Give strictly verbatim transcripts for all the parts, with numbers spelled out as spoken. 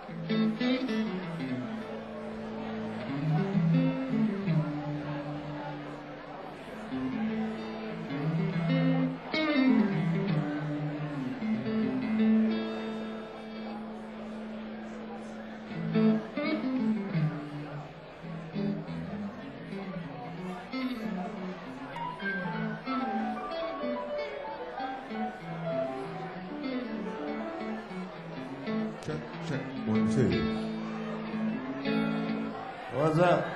Check, check, one, two. What's up?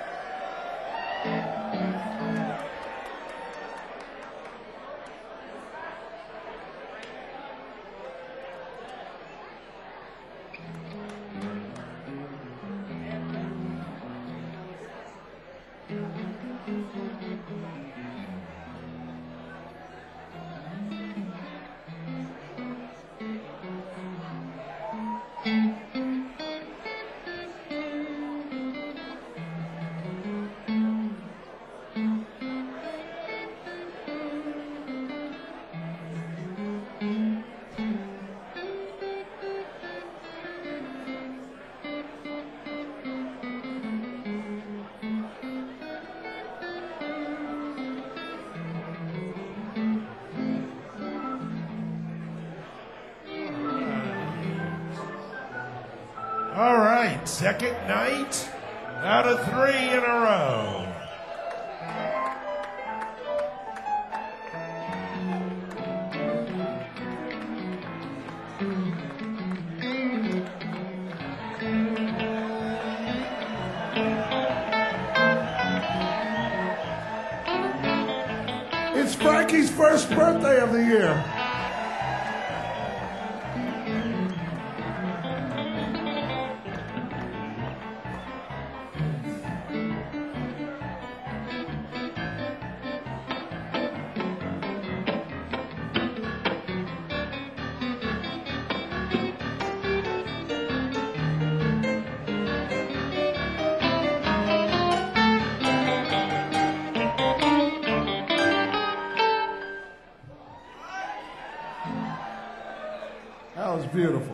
All right, second night out of three in a row. It's Frankie's first birthday of the year. That was beautiful.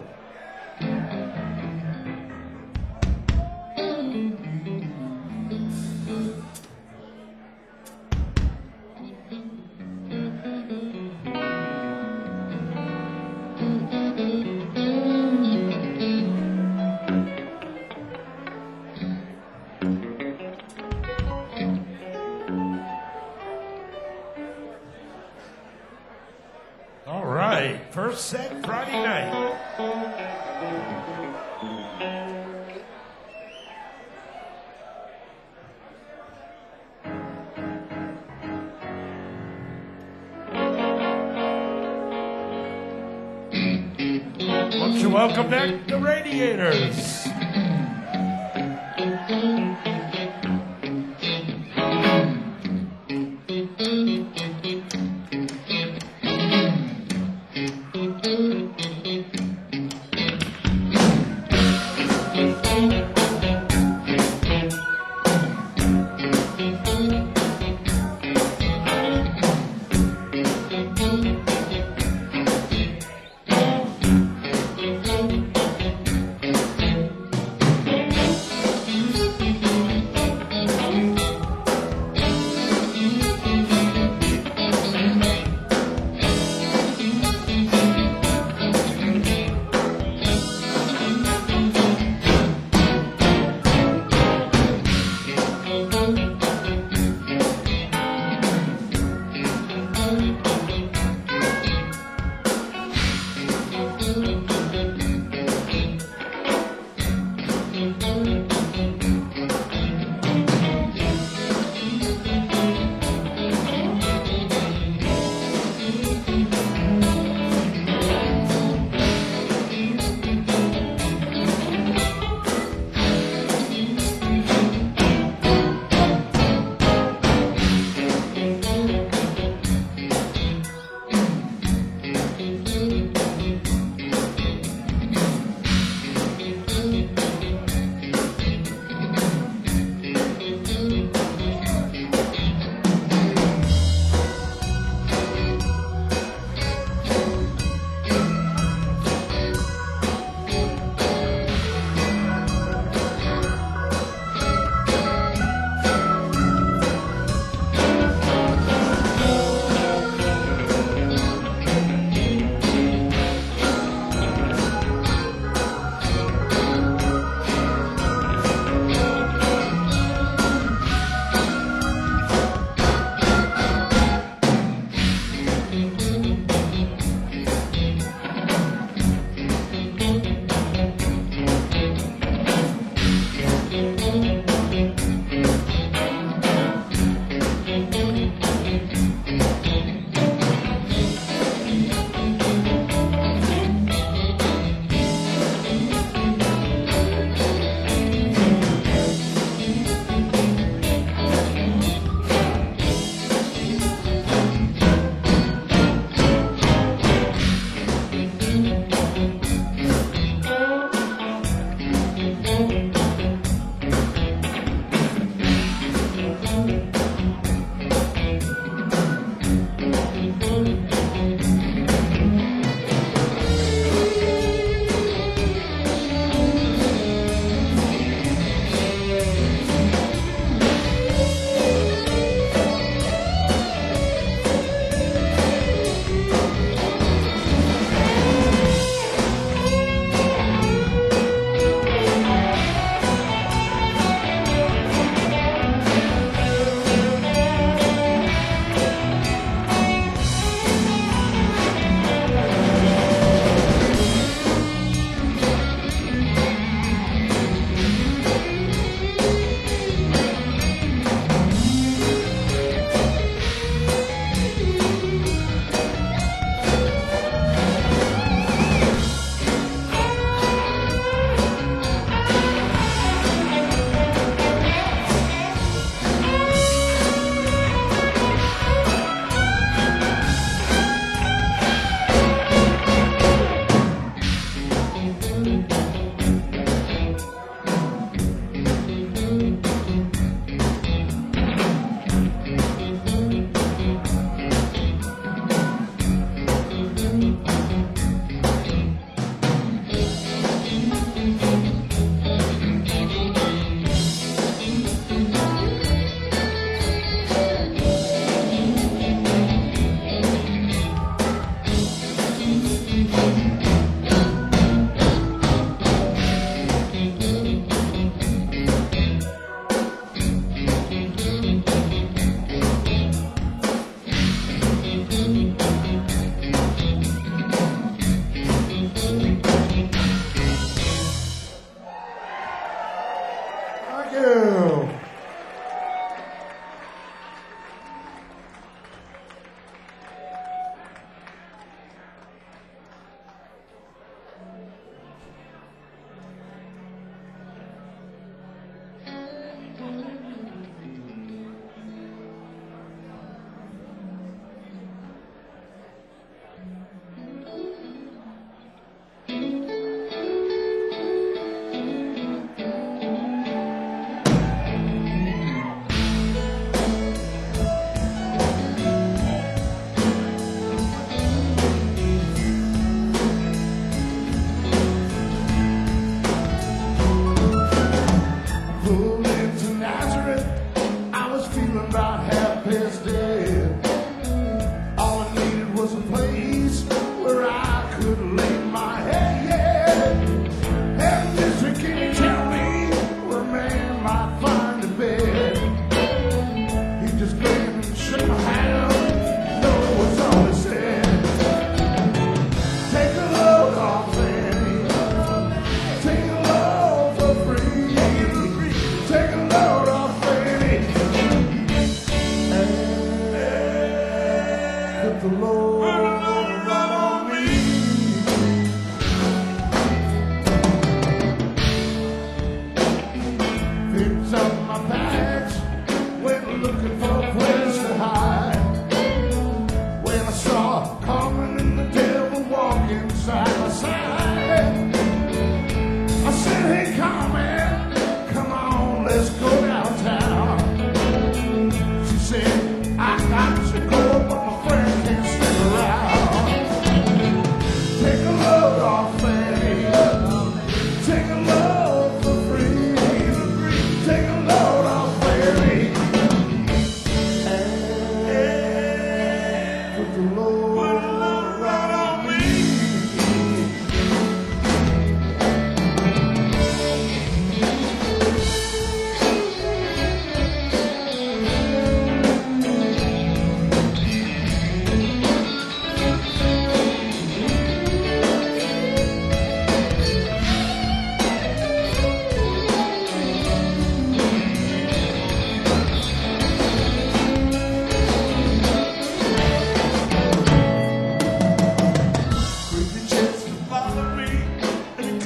All right, first set Friday night. Want to welcome back the Radiators.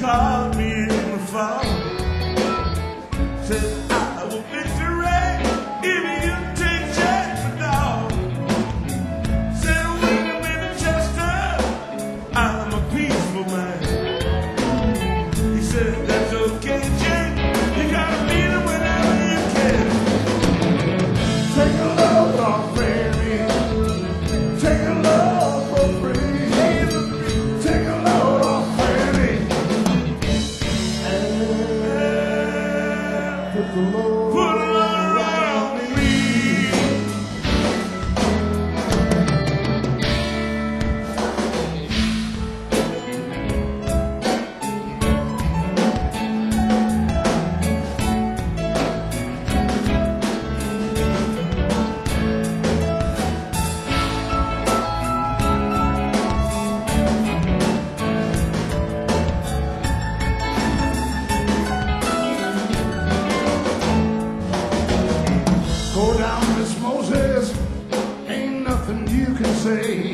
caught me in the fall. Said I will victory if you take Jack the dog. Said William Winchester, I'm a peaceful man. He said that's okay, Jake. You gotta beat him whenever you can. Take a load off, baby. Take a load for free. Take a load off, baby. And put the load Put a load right on on me. me. Go down, Miss Moses. Ain't nothing you can say.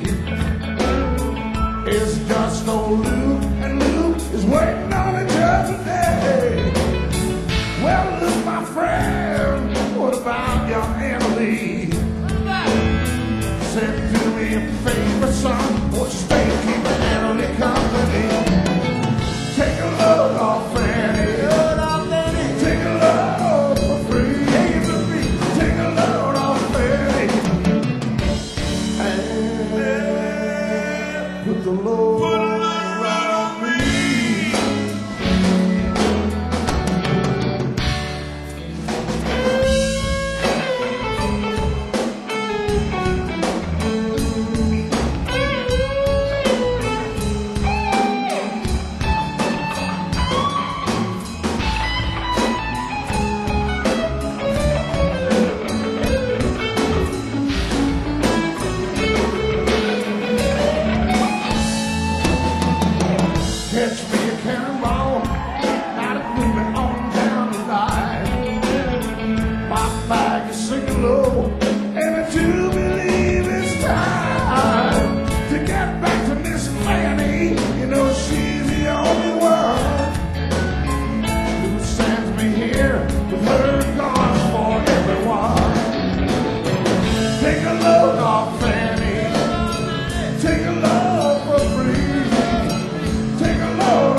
It's just old Luke, and Luke is waiting on a judge today. Well, Luke, my friend, what about young Emily? Said, do me a favor, son, won't you stay and keep Emily company? Take a load off, Fanny. Take a load for free. Take a load off, Fanny. And put the load Put a load right on me. catch me a cannonball. Gotta move it on down the line. My bag is sinking low, and I do believe it's time to get back to Miss Fanny. You know she's the only one who sends me here with her gone for everyone. Take a load off, Fanny. Take a load for free. Take a load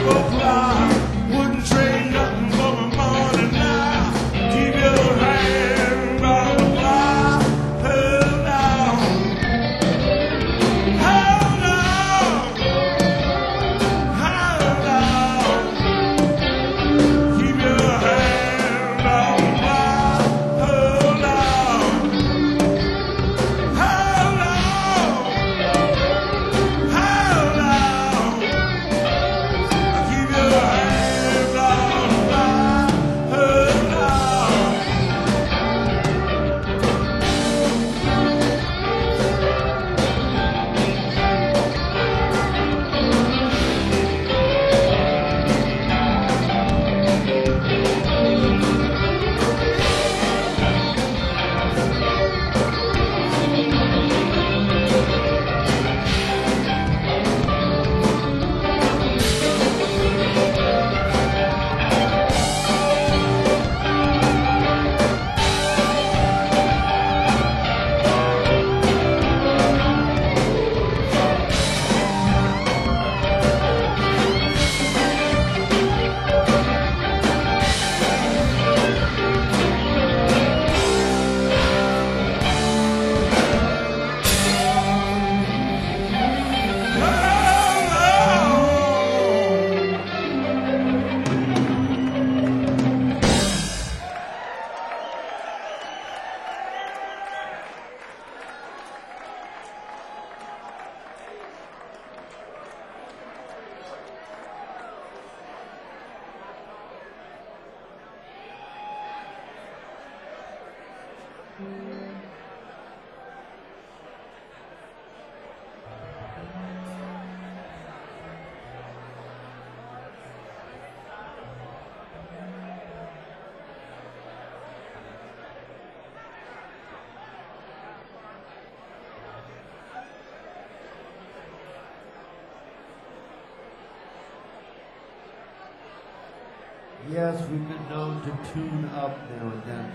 Yes, we've been known to tune up now and then.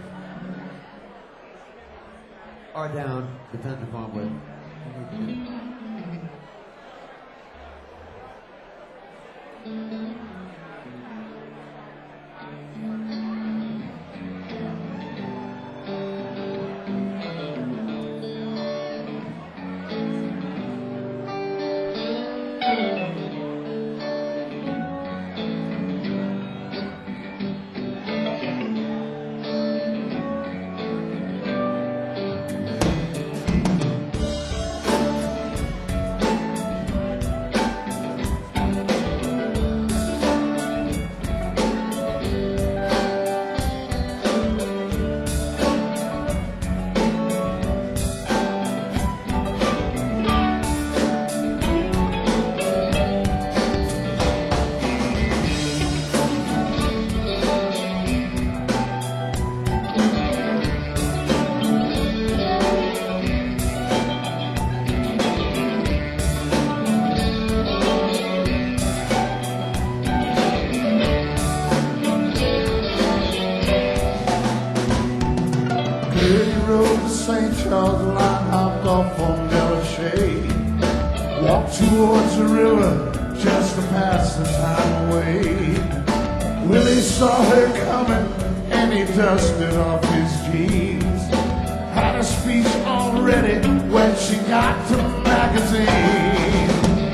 Or down, depends upon what you need to do. Saint Charles line hopped off on Delachey, walked towards the river just to pass the time away. Willie saw her coming and he dusted off his jeans. Had a speech all ready when she got to the magazine.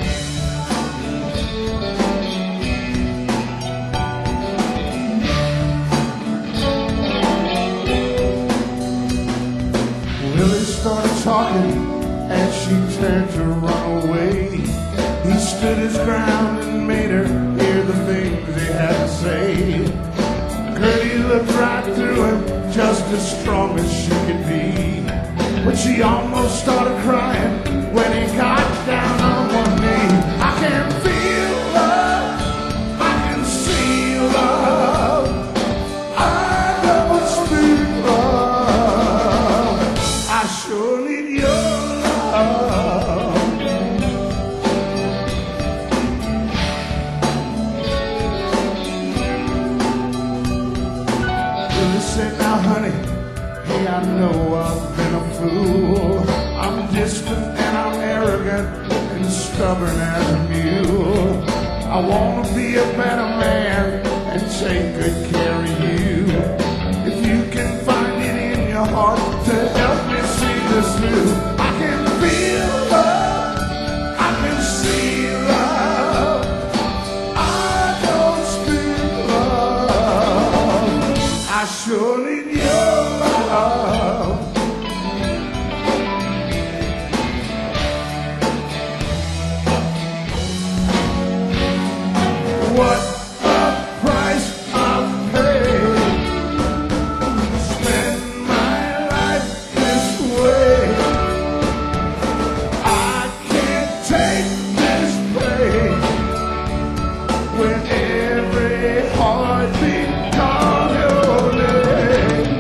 Started talking and she turned to run away. He stood his ground and made her hear the things he had to say. Gertie looked right through him, just as strong as she could be. But she almost started crying when he got down on one knee. I can feel love, I can see love, I never speak love. I sure need your love. Willie said, now honey, hey, I know I've been a fool. I'm distant and I'm arrogant and stubborn as a mule. I want to be a better man and take good care of you. If you can find it in your heart to help me see this through, I can feel love, I can see love, I don't speak love, I sure need your love. What a price I've paid to spend my life this way. I can't take this pain when every heartbeat calls your name.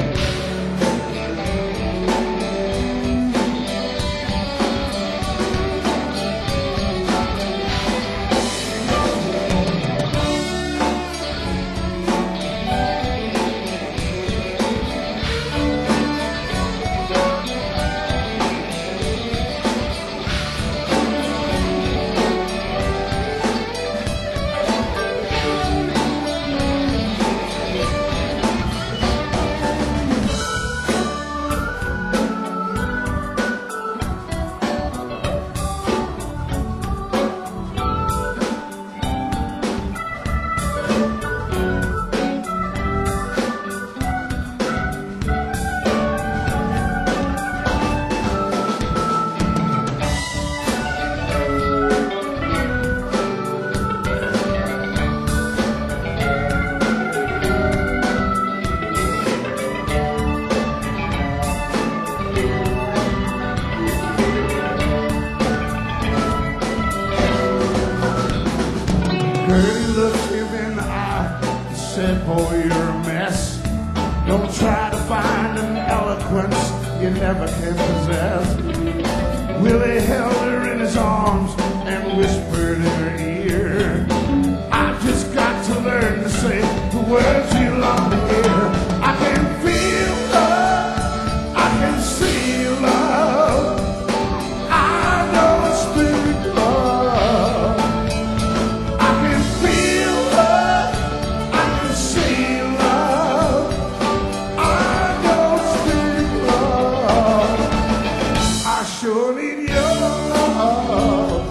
Dirty look you in the eye, said, boy, you're a mess. Don't try to find an eloquence you never can possess. Willie held her in his arms and whispered in her ear, I just got to learn to say the words you long to hear. I can feel love, I can see love, I don't speak love. I can feel love, I can see love, I don't speak love. I sure need your love,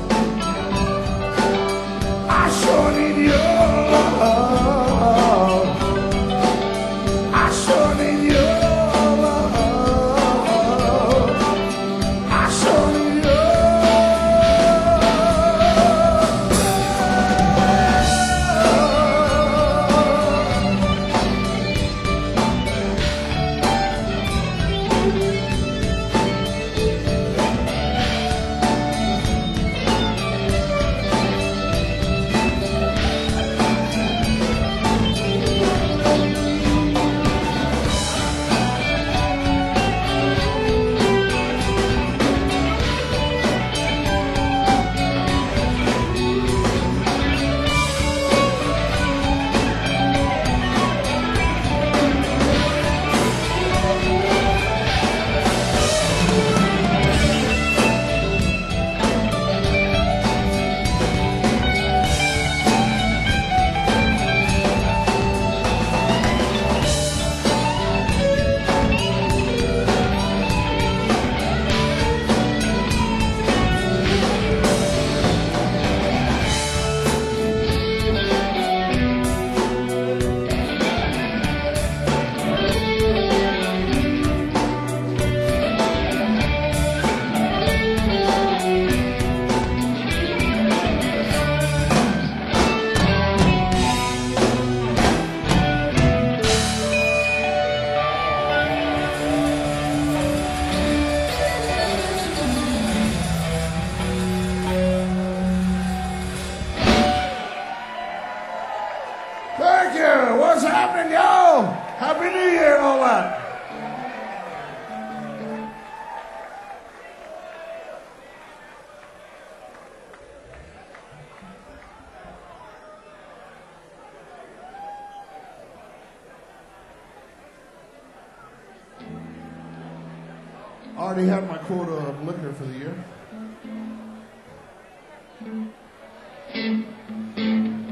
I sure need your love, I sure need your love, I sure need your Thank you. What's happening, y'all? Happy New Year and all that. Already had my quota of liquor for the year.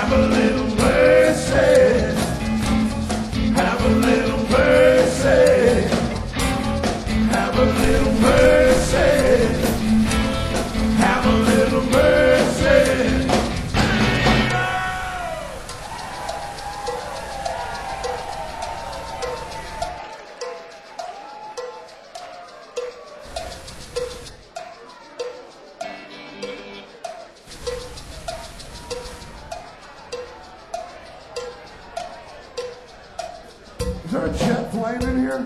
Have a little mercy. Have a little mercy. Have a little mercy. Have a little mercy. Is there a jet plane in here?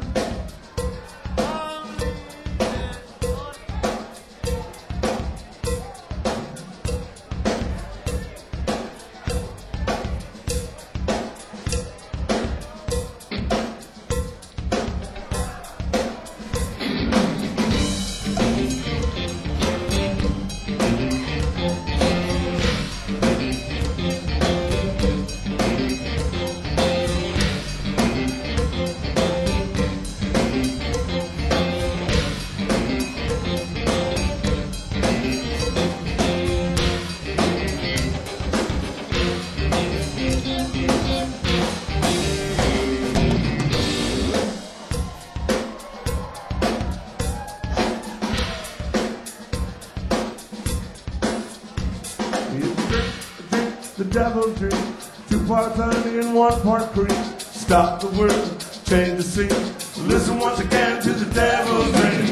The devil's drink, two parts honey and one part cream. Stop the world, change the scene. Listen once again to the devil's drink.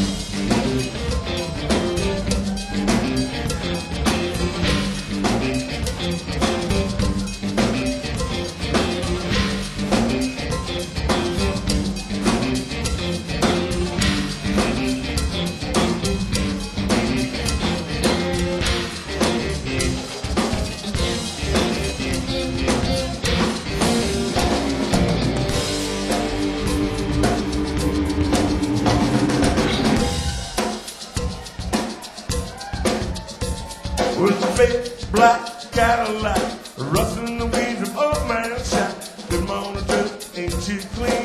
With a big black Cadillac, rustling the weeds of old man shack. Good morning, ain't you clean?